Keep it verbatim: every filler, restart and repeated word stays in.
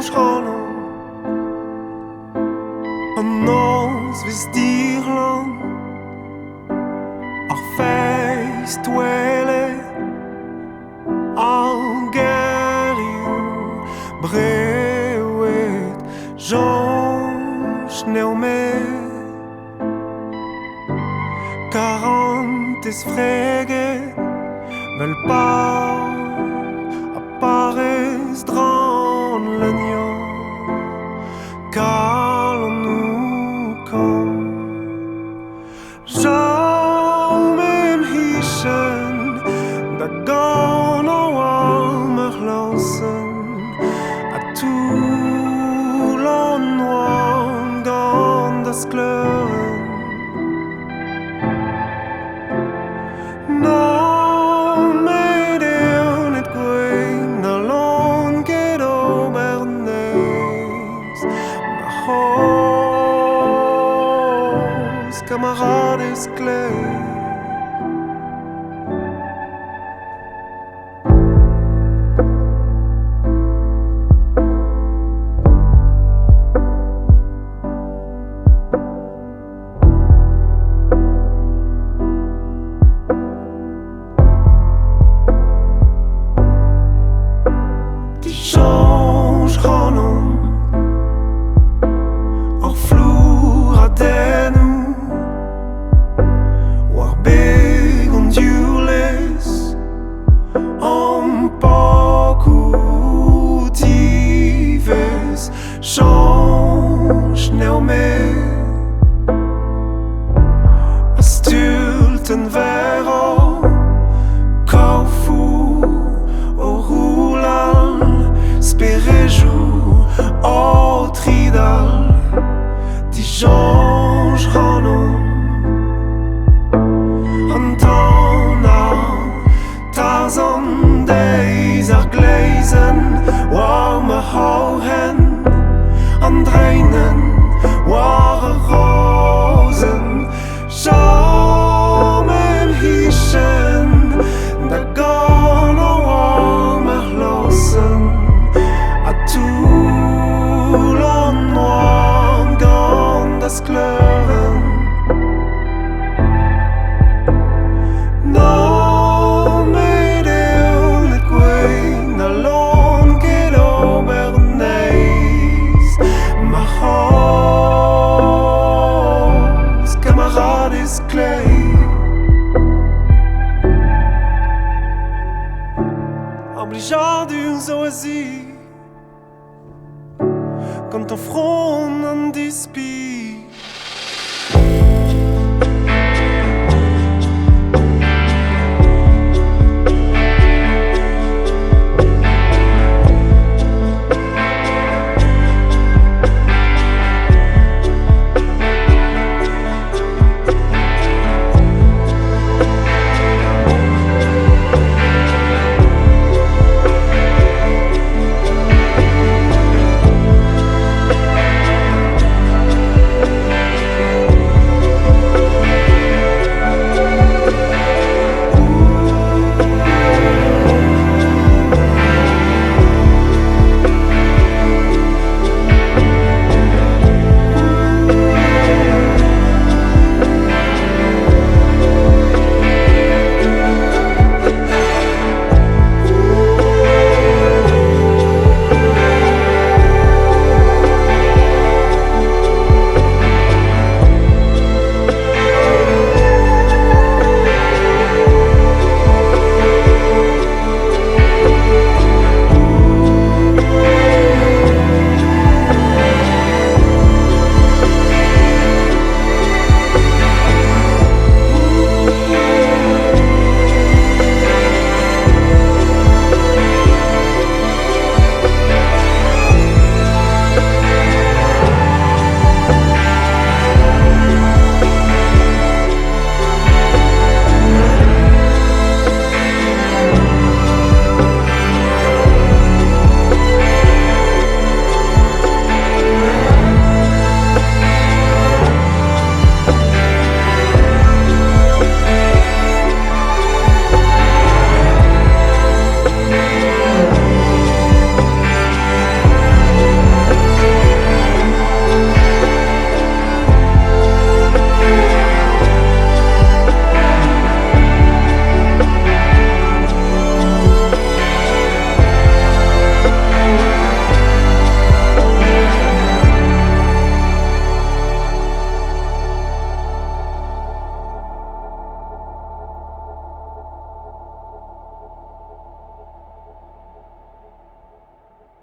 Scholen an nos vis d'Irland ar feist wele an gerioù brewet jonch neumet quarantes freget vel pas apparaissent dran l'agnon calons-nous quand jamais hischen da gan o warmer losen a tout l'ennoir gan das kleuren no camarades clés. Die changeront en flou à den. Change neumet a stulten vero kaufu o rulal sperejou o tridal di change ranon antona tarzan days ar glazen warme hohen an dreinen war rosen jamais hischen da gan o warmer losen a tout l'ennoir gan das kleuren no jardins oasis quand ton front en dispire